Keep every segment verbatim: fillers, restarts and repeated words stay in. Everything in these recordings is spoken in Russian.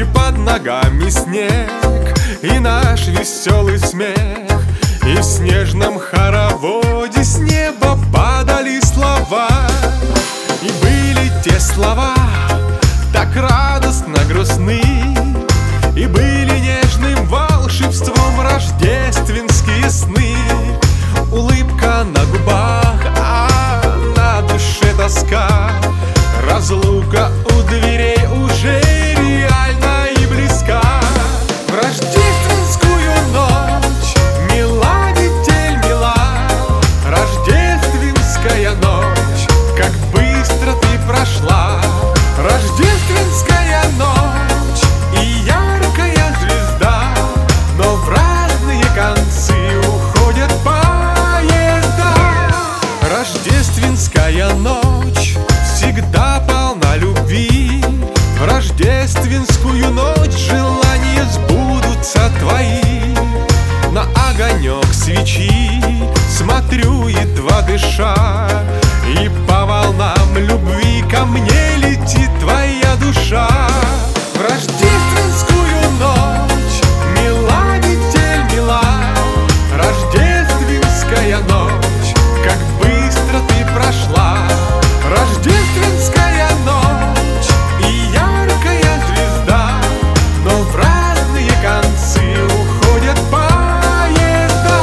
И под ногами снег, и наш веселый смех. И в снежном хороводе с неба падали слова. И были те слова так радостно грустны, и были нежным волшебством рождественские сны. Улыбка на губах, а на душе тоска. Разлука у дверей уже реальна и близка. В рождественскую ночь мила метель мила. Рождественская ночь, как быстро ты прошла. Рождественская ночь и яркая звезда, но в разные концы уходят поезда. Рождественская ночь всегда полна любви. В рождественскую ночь желания сбудутся твои. На огонек свечи смотрю, едва дыша, и по волнам любви ко мне летит твоя душа. В рождественскую ночь мила метель мила. Рождественская ночь, как быстро ты прошла. Рождественская ночь и яркая звезда, но в разные концы уходят поезда.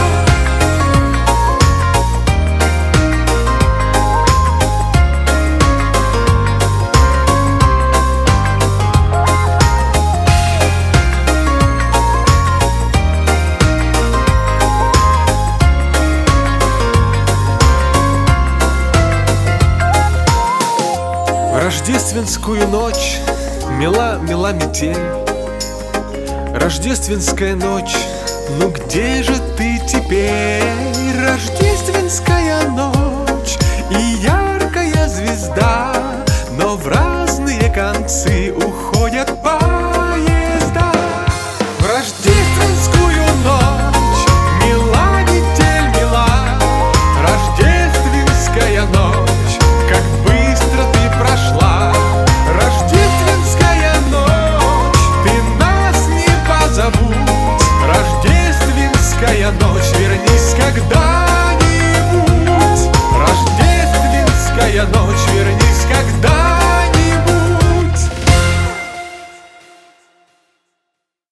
В рождественскую ночь мила, мила метель. Рождественская ночь, ну где же ты теперь? Рождественская ночь и яркая звезда, но в разные концы уходят поезда. В рождественскую ночь мила метель мила. Рождественская ночь, как быстро ты прошла. Рождественская ночь, ты нас не позабудь. Рождественская ночь, вернись когда-нибудь. Рождественская ночь, вернись когда-нибудь.